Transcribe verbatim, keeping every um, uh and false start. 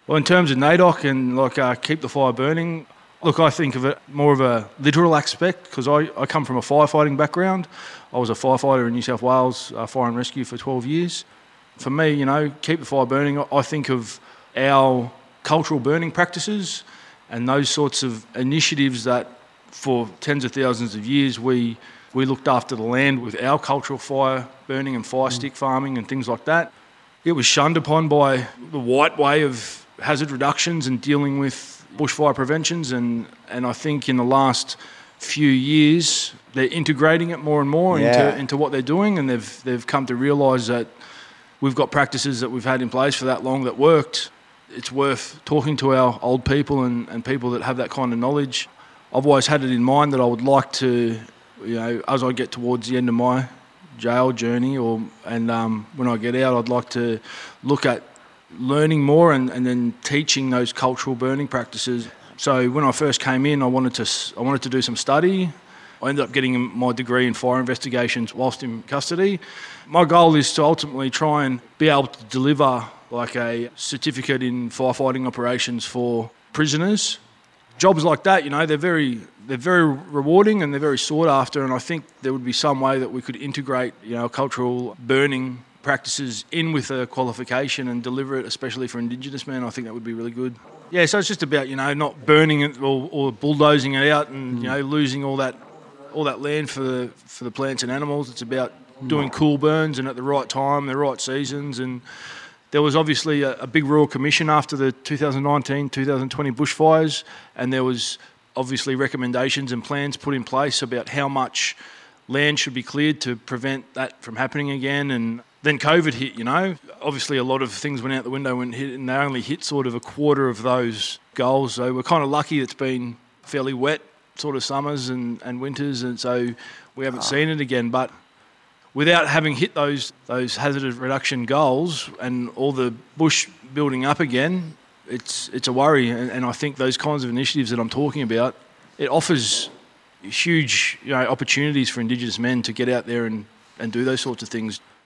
Well, in terms of NAIDOC and like uh, keep the fire burning, look, I think of it more of a literal aspect because I, I come from a firefighting background. I was a firefighter in New South Wales uh, Fire and Rescue for twelve years. For me, you know, keep the fire burning, I think of our cultural burning practices and those sorts of initiatives that for tens of thousands of years we we looked after the land with our cultural fire burning and fire stick farming and things like that. It was shunned upon by the white way of hazard reductions and dealing with bushfire preventions, and, and I think in the last few years they're integrating it more and more yeah. into into what they're doing, and they've they've come to realise that we've got practices that we've had in place for that long that worked. It's worth talking to our old people and, and people that have that kind of knowledge. I've always had it in mind that I would like to, you know, as I get towards the end of my jail journey or and um, when I get out, I'd like to look at learning more and, and then teaching those cultural burning practices. So when I first came in, I wanted to I wanted to do some study. I ended up getting my degree in fire investigations whilst in custody. My goal is to ultimately try and be able to deliver like a certificate in firefighting operations for prisoners. Jobs like that, you know, they're very they're very rewarding and they're very sought after, and I think there would be some way that we could integrate, you know, cultural burning practices in with a qualification and deliver it, especially for Indigenous men. I think that would be really good. Yeah, so it's just about, you know, not burning it or, or bulldozing it out and, mm. you know, losing all that all that land for the, for the plants and animals. It's about doing cool burns and at the right time, the right seasons. And there was obviously a, a big Royal Commission after the two thousand nineteen two thousand twenty bushfires, and there was obviously recommendations and plans put in place about how much land should be cleared to prevent that from happening again. And then COVID hit, you know. Obviously a lot of things went out the window and hit, and they only hit sort of a quarter of those goals. So we're kind of lucky it's been fairly wet sort of summers and, and winters, and so we haven't oh. seen it again. But without having hit those those hazard reduction goals and all the bush building up again, it's it's a worry. And, and I think those kinds of initiatives that I'm talking about, it offers huge, you know, opportunities for Indigenous men to get out there and, and do those sorts of things.